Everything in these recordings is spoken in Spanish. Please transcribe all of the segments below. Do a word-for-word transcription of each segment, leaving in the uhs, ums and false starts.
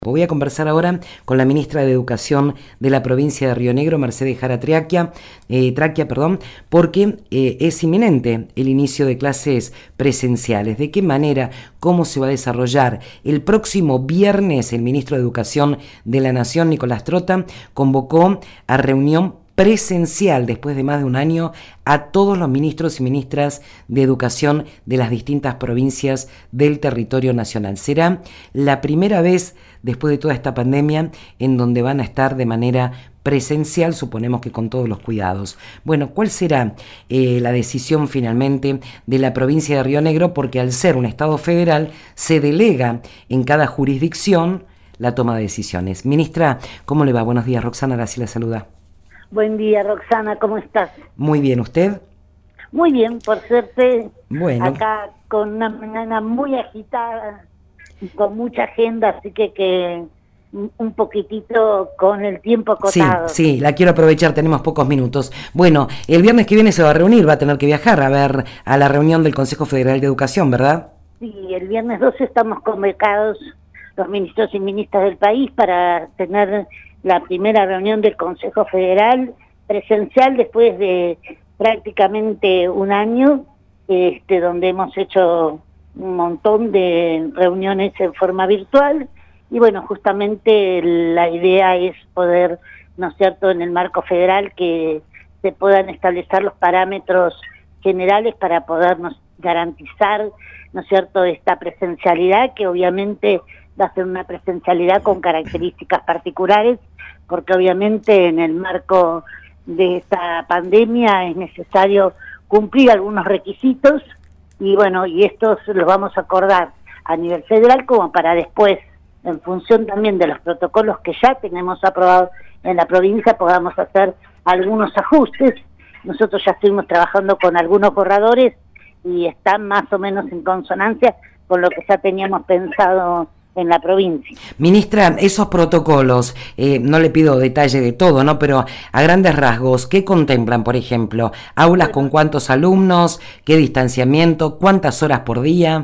Voy a conversar ahora con la ministra de Educación de la provincia de Río Negro, Mercedes Jara Traquia, eh, Traquia, perdón, porque eh, es inminente el inicio de clases presenciales. ¿De qué manera, cómo se va a desarrollar? El próximo viernes, el ministro de Educación de la Nación, Nicolás Trota, convocó a reunión presencial después de más de un año a todos los ministros y ministras de educación de las distintas provincias del territorio nacional. Será la primera vez después de toda esta pandemia en donde van a estar de manera presencial, suponemos que con todos los cuidados. Bueno, ¿cuál será eh, la decisión finalmente de la provincia de Río Negro? Porque al ser un estado federal se delega en cada jurisdicción la toma de decisiones. Ministra, ¿cómo le va? Buenos días, Roxana Arasi la saluda. Buen día, Roxana, ¿cómo estás? Muy bien, ¿usted? Muy bien, por suerte, bueno. Acá con una mañana muy agitada, con mucha agenda, así que, que un poquitito con el tiempo acotado. Sí, sí, la quiero aprovechar, tenemos pocos minutos. Bueno, el viernes que viene se va a reunir, va a tener que viajar a ver a la reunión del Consejo Federal de Educación, ¿verdad? Sí, el viernes doce estamos convocados los ministros y ministras del país para tener la primera reunión del Consejo Federal presencial después de prácticamente un año, este, donde hemos hecho un montón de reuniones en forma virtual, y bueno, justamente la idea es poder, ¿no es cierto?, en el marco federal que se puedan establecer los parámetros generales para podernos garantizar, ¿no es cierto?, esta presencialidad, que obviamente va a ser una presencialidad con características particulares, porque obviamente en el marco de esta pandemia es necesario cumplir algunos requisitos, y bueno, y estos los vamos a acordar a nivel federal como para después, en función también de los protocolos que ya tenemos aprobados en la provincia, podamos hacer algunos ajustes. Nosotros ya estuvimos trabajando con algunos borradores y están más o menos en consonancia con lo que ya teníamos pensado en la provincia. Ministra, esos protocolos, eh, no le pido detalle de todo, ¿no? Pero a grandes rasgos, ¿qué contemplan, por ejemplo? ¿Aulas con cuántos alumnos? ¿Qué distanciamiento? ¿Cuántas horas por día?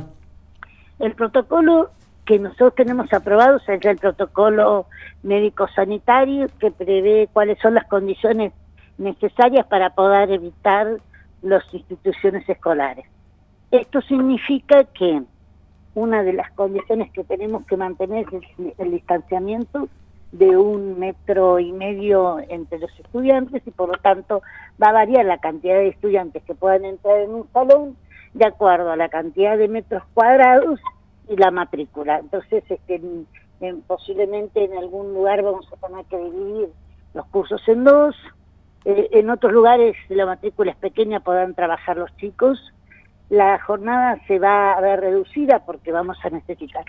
El protocolo que nosotros tenemos aprobado es el protocolo médico-sanitario, que prevé cuáles son las condiciones necesarias para poder evitar las instituciones escolares. Esto significa que una de las condiciones que tenemos que mantener es el distanciamiento de un metro y medio entre los estudiantes, y por lo tanto va a variar la cantidad de estudiantes que puedan entrar en un salón de acuerdo a la cantidad de metros cuadrados y la matrícula. Entonces, este, en, en, posiblemente en algún lugar vamos a tener que dividir los cursos en dos, eh, en otros lugares, si la matrícula es pequeña, podrán trabajar los chicos. La jornada se va a ver reducida porque vamos a necesitar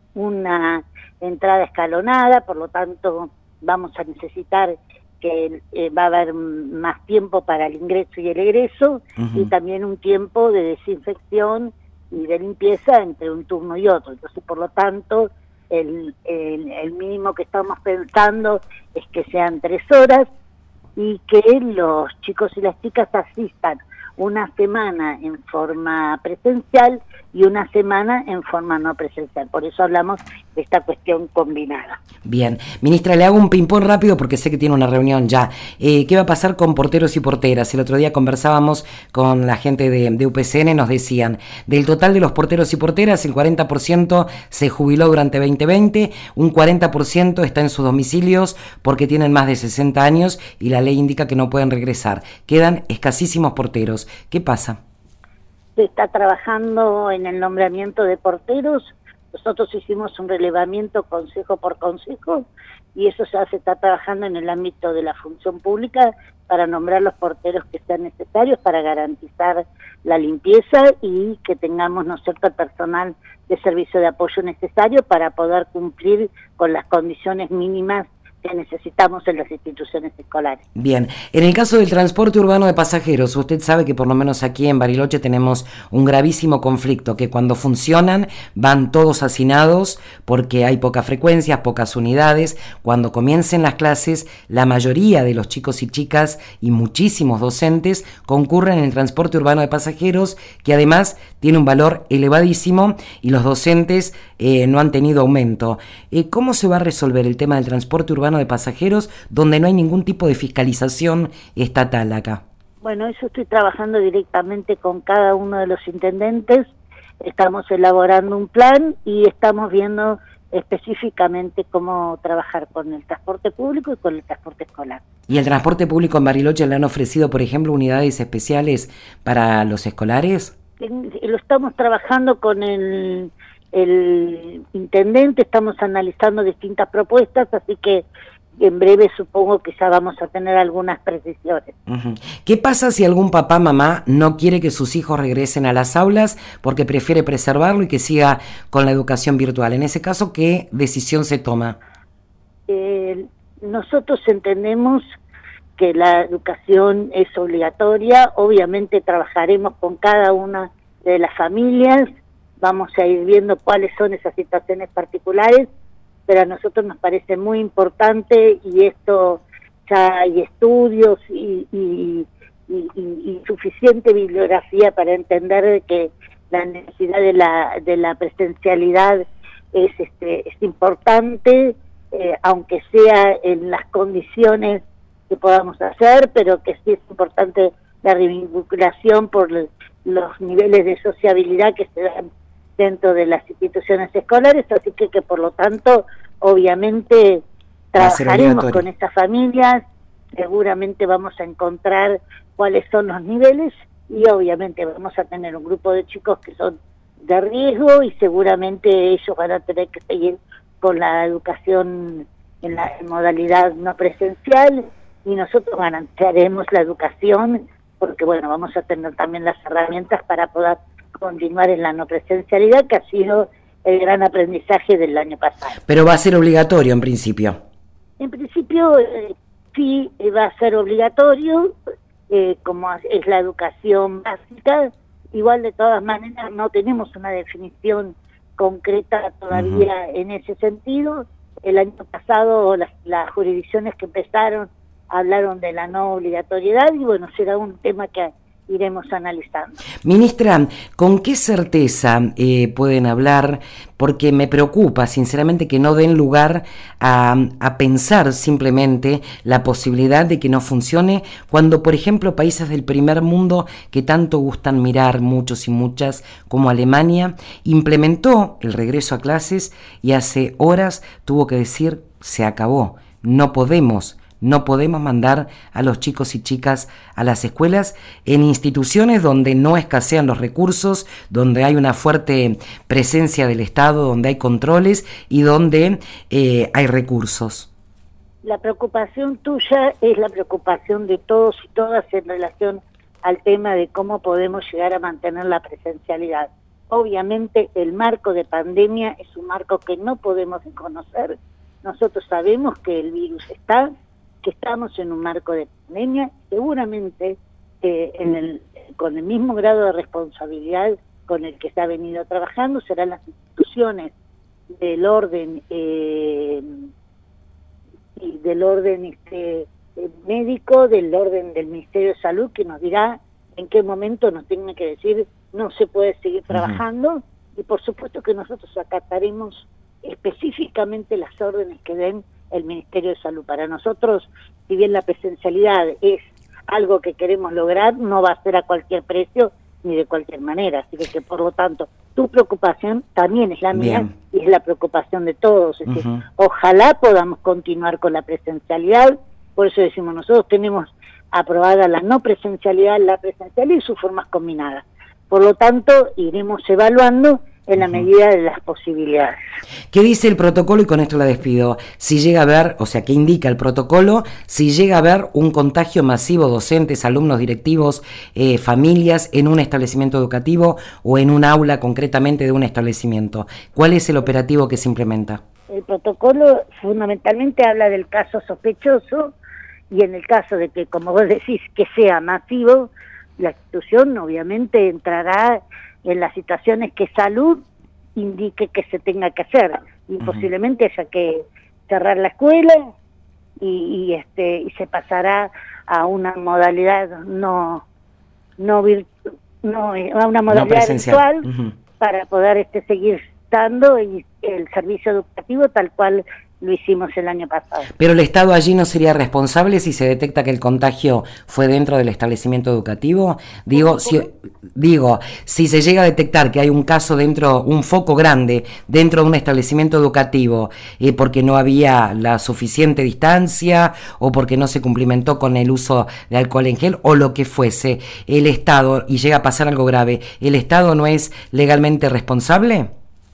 una entrada escalonada, por lo tanto vamos a necesitar que eh, va a haber más tiempo para el ingreso y el egreso, uh-huh. y también un tiempo de desinfección y de limpieza entre un turno y otro. Entonces, por lo tanto, el, el, el mínimo que estamos pensando es que sean tres horas y que los chicos y las chicas asistan una semana en forma presencial y una semana en forma no presencial. Por eso hablamos de esta cuestión combinada. Bien. Ministra, le hago un ping-pong rápido porque sé que tiene una reunión ya. Eh, ¿Qué va a pasar con porteros y porteras? El otro día conversábamos con la gente de, de U P C N, nos decían, del total de los porteros y porteras, el cuarenta por ciento se jubiló durante veinte veinte, un cuarenta por ciento está en sus domicilios porque tienen más de sesenta años y la ley indica que no pueden regresar. Quedan escasísimos porteros. ¿Qué pasa? Se está trabajando en el nombramiento de porteros. Nosotros hicimos un relevamiento consejo por consejo y eso ya se está trabajando en el ámbito de la función pública para nombrar los porteros que sean necesarios para garantizar la limpieza y que tengamos, ¿no es cierto?, el personal de servicio de apoyo necesario para poder cumplir con las condiciones mínimas que necesitamos en las instituciones escolares. Bien, en el caso del transporte urbano de pasajeros, usted sabe que por lo menos aquí en Bariloche tenemos un gravísimo conflicto, que cuando funcionan van todos hacinados porque hay pocas frecuencias, pocas unidades. Cuando comiencen las clases, la mayoría de los chicos y chicas y muchísimos docentes concurren en el transporte urbano de pasajeros, que además tiene un valor elevadísimo y los docentes eh, no han tenido aumento. Eh, ¿Cómo se va a resolver el tema del transporte urbano de pasajeros donde no hay ningún tipo de fiscalización estatal acá? Bueno, eso estoy trabajando directamente con cada uno de los intendentes, estamos elaborando un plan y estamos viendo específicamente cómo trabajar con el transporte público y con el transporte escolar. ¿Y el transporte público en Bariloche le han ofrecido, por ejemplo, unidades especiales para los escolares? Lo estamos trabajando con el, el intendente, estamos analizando distintas propuestas, así que en breve supongo que ya vamos a tener algunas precisiones. Uh-huh. ¿Qué pasa si algún papá, mamá no quiere que sus hijos regresen a las aulas porque prefiere preservarlo y que siga con la educación virtual? En ese caso, ¿qué decisión se toma? Eh, nosotros entendemos que la educación es obligatoria, obviamente trabajaremos con cada una de las familias, vamos a ir viendo cuáles son esas situaciones particulares, pero a nosotros nos parece muy importante y esto ya hay estudios y, y, y, y, y suficiente bibliografía para entender que la necesidad de la, de la presencialidad es, este, es importante, eh, aunque sea en las condiciones que podamos hacer, pero que sí es importante la revinculación por los niveles de sociabilidad que se dan dentro de las instituciones escolares, así que, que por lo tanto, obviamente, trabajaremos con estas familias, seguramente vamos a encontrar cuáles son los niveles y obviamente vamos a tener un grupo de chicos que son de riesgo y seguramente ellos van a tener que seguir con la educación en la modalidad no presencial y nosotros garantizaremos la educación porque, bueno, vamos a tener también las herramientas para poder continuar en la no presencialidad, que ha sido el gran aprendizaje del año pasado. Pero va a ser obligatorio en principio. En principio eh, sí va a ser obligatorio, eh, como es la educación básica. Igual de todas maneras no tenemos una definición concreta todavía uh-huh. en ese sentido. El año pasado las, las jurisdicciones que empezaron hablaron de la no obligatoriedad y bueno, será un tema que iremos analizando. Ministra, ¿con qué certeza eh, pueden hablar? Porque me preocupa, sinceramente, que no den lugar a, a pensar simplemente la posibilidad de que no funcione cuando, por ejemplo, países del primer mundo que tanto gustan mirar muchos y muchas, como Alemania, implementó el regreso a clases y hace horas tuvo que decir, se acabó, no podemos No podemos mandar a los chicos y chicas a las escuelas en instituciones donde no escasean los recursos, donde hay una fuerte presencia del Estado, donde hay controles y donde eh, hay recursos. La preocupación tuya es la preocupación de todos y todas en relación al tema de cómo podemos llegar a mantener la presencialidad. Obviamente el marco de pandemia es un marco que no podemos desconocer. Nosotros sabemos que el virus está, que estamos en un marco de pandemia, seguramente eh, en el, con el mismo grado de responsabilidad con el que se ha venido trabajando, serán las instituciones del orden eh, y del orden este, médico, del orden del Ministerio de Salud, que nos dirá en qué momento nos tiene que decir no se puede seguir trabajando, uh-huh. y por supuesto que nosotros acataremos específicamente las órdenes que den el Ministerio de Salud. Para nosotros, si bien la presencialidad es algo que queremos lograr, no va a ser a cualquier precio ni de cualquier manera. Así que, que por lo tanto, tu preocupación también es la mía Bien. y es la preocupación de todos. Es uh-huh. decir, ojalá podamos continuar con la presencialidad. Por eso decimos, nosotros tenemos aprobada la no presencialidad, la presencialidad y sus formas combinadas. Por lo tanto, iremos evaluando en la medida de las posibilidades. ¿Qué dice el protocolo? Y con esto la despido. Si llega a haber, o sea, ¿qué indica el protocolo? Si llega a haber un contagio masivo, docentes, alumnos, directivos, eh, familias, en un establecimiento educativo o en un aula concretamente de un establecimiento, ¿cuál es el operativo que se implementa? El protocolo fundamentalmente habla del caso sospechoso y en el caso de que, como vos decís, que sea masivo, la institución obviamente entrará en las situaciones que salud indique que se tenga que hacer y uh-huh. posiblemente haya que cerrar la escuela y, y este y se pasará a una modalidad no no, vir, no a una modalidad no virtual uh-huh. para poder este seguir dando y el servicio educativo tal cual lo hicimos el año pasado. Pero el Estado allí no sería responsable si se detecta que el contagio fue dentro del establecimiento educativo. Digo, ¿Cómo? si digo, si se llega a detectar que hay un caso dentro, un foco grande dentro de un establecimiento educativo, eh, porque no había la suficiente distancia o porque no se cumplimentó con el uso de alcohol en gel o lo que fuese, el Estado, y llega a pasar algo grave, ¿el Estado no es legalmente responsable?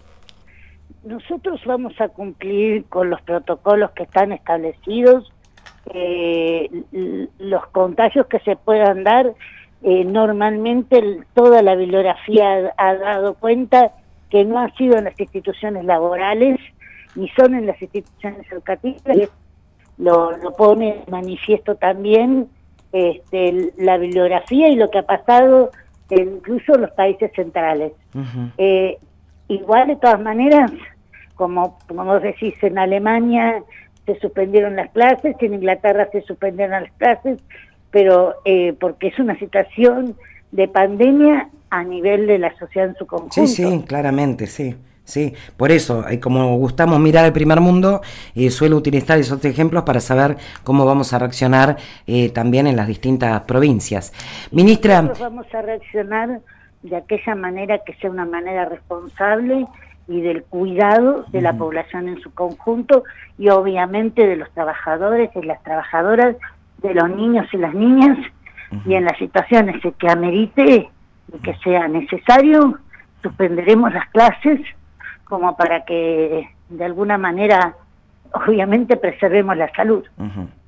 Nosotros vamos a cumplir con los protocolos que están establecidos, eh, los contagios que se puedan dar, eh, normalmente toda la bibliografía ha, ha dado cuenta que no ha sido en las instituciones laborales, ni son en las instituciones educativas, lo, lo pone de manifiesto también este, la bibliografía y lo que ha pasado en incluso en los países centrales. Uh-huh. Eh, igual, de todas maneras, como, como vos decís, en Alemania se suspendieron las clases, en Inglaterra se suspendieron las clases, pero eh, porque es una situación de pandemia a nivel de la sociedad en su conjunto. Sí, sí, claramente, sí. Sí, por eso, como gustamos mirar el primer mundo, eh, suelo utilizar esos ejemplos para saber cómo vamos a reaccionar eh, también en las distintas provincias. Ministra... Nosotros vamos a reaccionar de aquella manera que sea una manera responsable y del cuidado de la uh-huh. población en su conjunto y obviamente de los trabajadores y las trabajadoras, de los niños y las niñas, uh-huh. y en las situaciones que amerite y que sea necesario, suspenderemos las clases como para que de alguna manera obviamente preservemos la salud. Uh-huh.